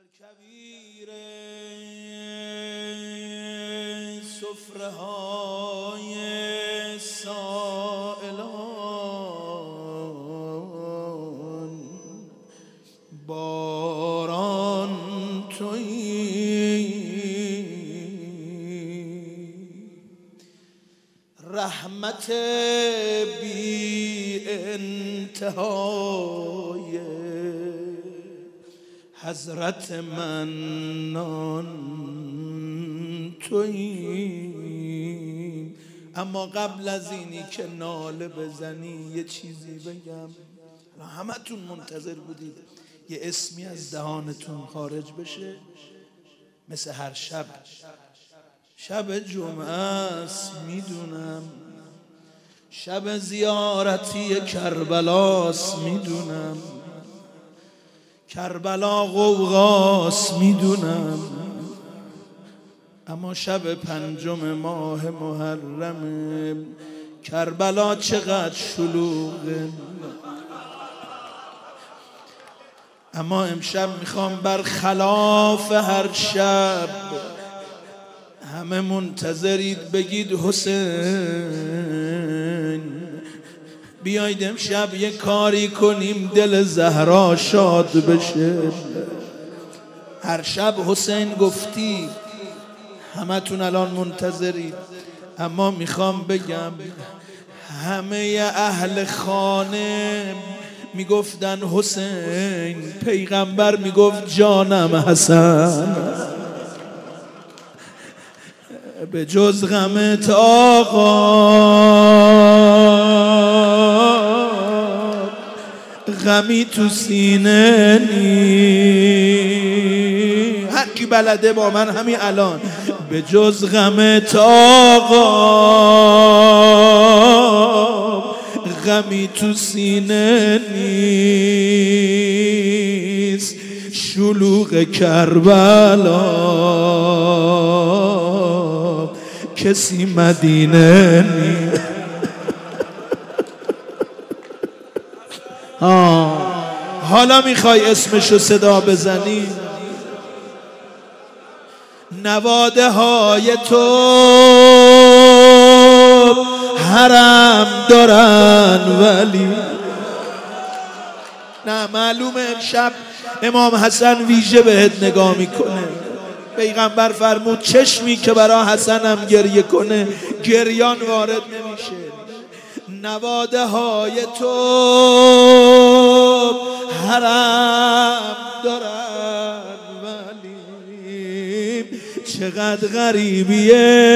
کویر سفره های سائلان باران تویی، رحمت بی انتهای حضرت منان تویی. اما قبل از اینی که ناله بزنی یه چیزی بگم. همتون منتظر بودید یه اسمی از دهانتون خارج بشه، مثل هر شب. شب جمعه است میدونم، شب زیارتی کربلاست میدونم، کربلا غوغاست میدونم، اما شب 5 ماه محرمه، کربلا چقدر شلوغه. اما امشب میخوام برخلاف هر شب، همه منتظرید بگید حسین، بیایید امشب یه کاری کنیم دل زهرا شاد بشه. هر شب حسین گفتی، همتون الان منتظرید، اما میخوام بگم همه اهل خانه میگفتن حسین، پیغمبر میگفت جانم حسن، به جز غمت آقا غمی تو سینه نی. هر کی بلده با من همین الان، به جز غمت آقا غمی تو سینه نیست، شلوغ کربلا کسی مدینه نیست. حالا میخوای اسمشو صدا بزنی؟ نواده های تو حرم دارن ولی نه، معلومه امشب امام حسن ویژه بهت نگاه میکنه. پیغمبر فرمود چشمی که برای حسنم گریه کنه گریان وارد نمیشه. نواده های تو حرم دارن ولی چقدر غریبیه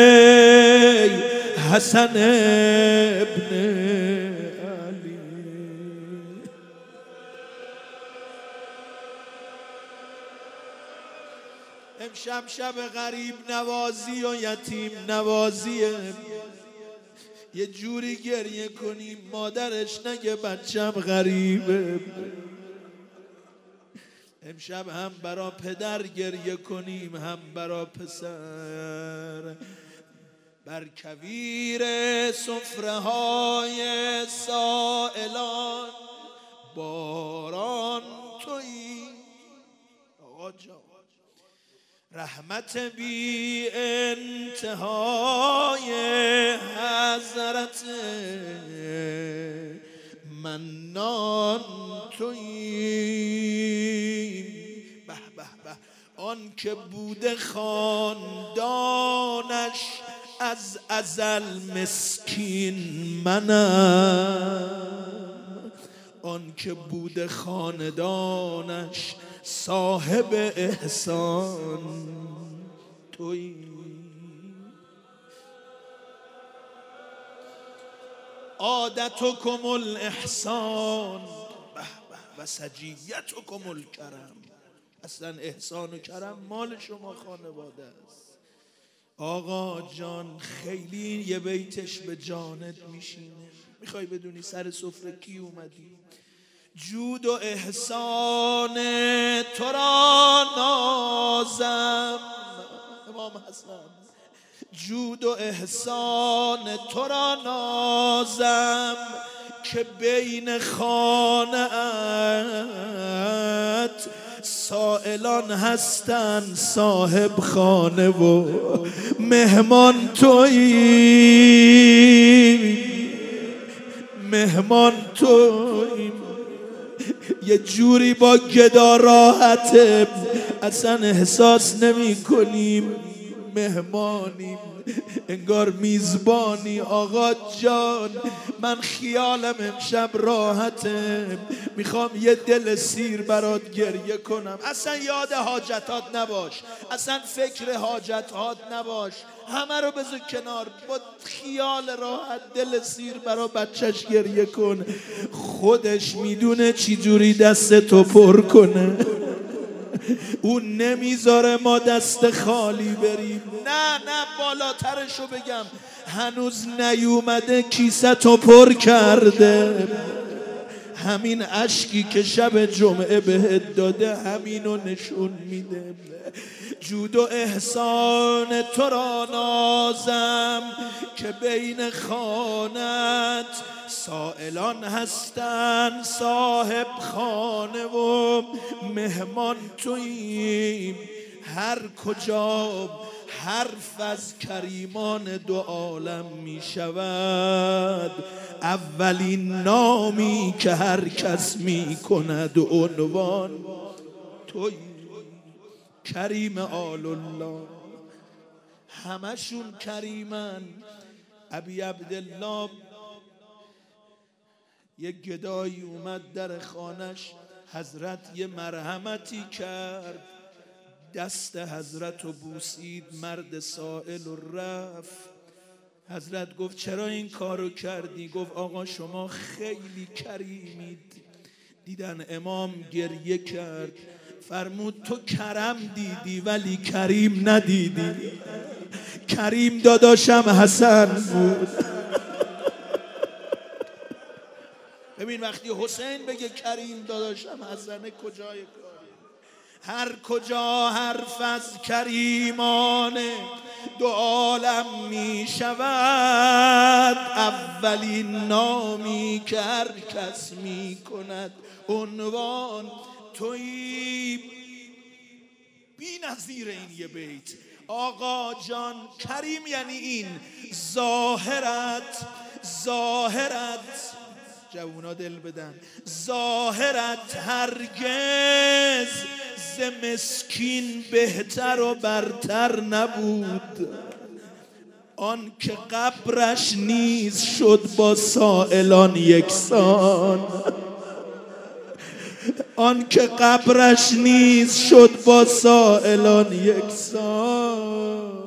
حسن ابن علی. امشب شب غریب نوازی و یتیم نوازیه. یه جوری گریه کنیم مادرش نگه بچم غریبه. امشب هم برا پدر گریه کنیم هم برا پسر. بر کویر سفره های سائلان باران تویی آقا جان، رحمت بی انتهای حضرت منان تویی. به به به، آن که بوده خاندانش از ازل مسکین منم، آن که بوده خاندانش صاحب احسان تویی. عادتکم الاحسان و سجیتکم الکرم. اصلا احسان و کرم مال شما خانواده است. آقا جان خیلی یه بیتش به جانت میشینه. میخوای بدونی سر سفره کی اومدی؟ جود و احسان تو را نازم امام حسن، جود و احسان تو را نازم که بین خانه‌ات سائلان هستن صاحب خانه و مهمان تویی، مهمان تویی. یه جوری با گدا راحته اصلا احساس نمی کنیم مهمانیم، انگار میزبانی. آقا جان من خیالم امشب راحته، میخوام یه دل سیر برات گریه کنم. اصلا یاد حاجتات نباش، اصلا فکر حاجتات نباش، همه رو بذار کنار، با خیال راحت دل سیر برا بچهش گریه کن. خودش میدونه چی جوری دستتو پر کنه. اون نمیذاره ما دست خالی بریم. نه بالاترشو بگم، هنوز نیومده کیستو پر کرده. همین اشکی که شب جمعه بهت داده همینو نشون میده. جود و احسان تو را نازم که بین خانت سائلان هستن صاحب خانه و مهمان توییم. هر کجا حرف از کریمان دو عالم می شود، اولین نامی که هر کس می کند عنوان تویی. کریم آل الله، همشون کریمن. ابی عبدالله یک گدایی اومد در خانش، حضرت یه مرحمتی کرد، دست حضرت رو بوسید، مرد سائل و رفت. حضرت گفت چرا این کارو کردی؟ گفت آقا شما خیلی کریمید. دیدن امام گریه کرد، فرمود تو کرم دیدی ولی کریم ندیدی. کریم داداشم حسن بود. ببین وقتی حسین بگه کریم داداشم حسنه کجای کاری؟ هر کجا حرف از کریمان دو عالم می شود، اولین نامی که هر کس می کند عنوان تویی. بی نظیر این یه بیت. آقا جان کریم یعنی این ظاهرت جوونا دل بدن، ظاهرت هرگز ز مسکین بهتر و برتر نبود. آن که قبرش نیز شد با سائلان یکسان، آن که قبرش نیز شد با سائلان یکسان.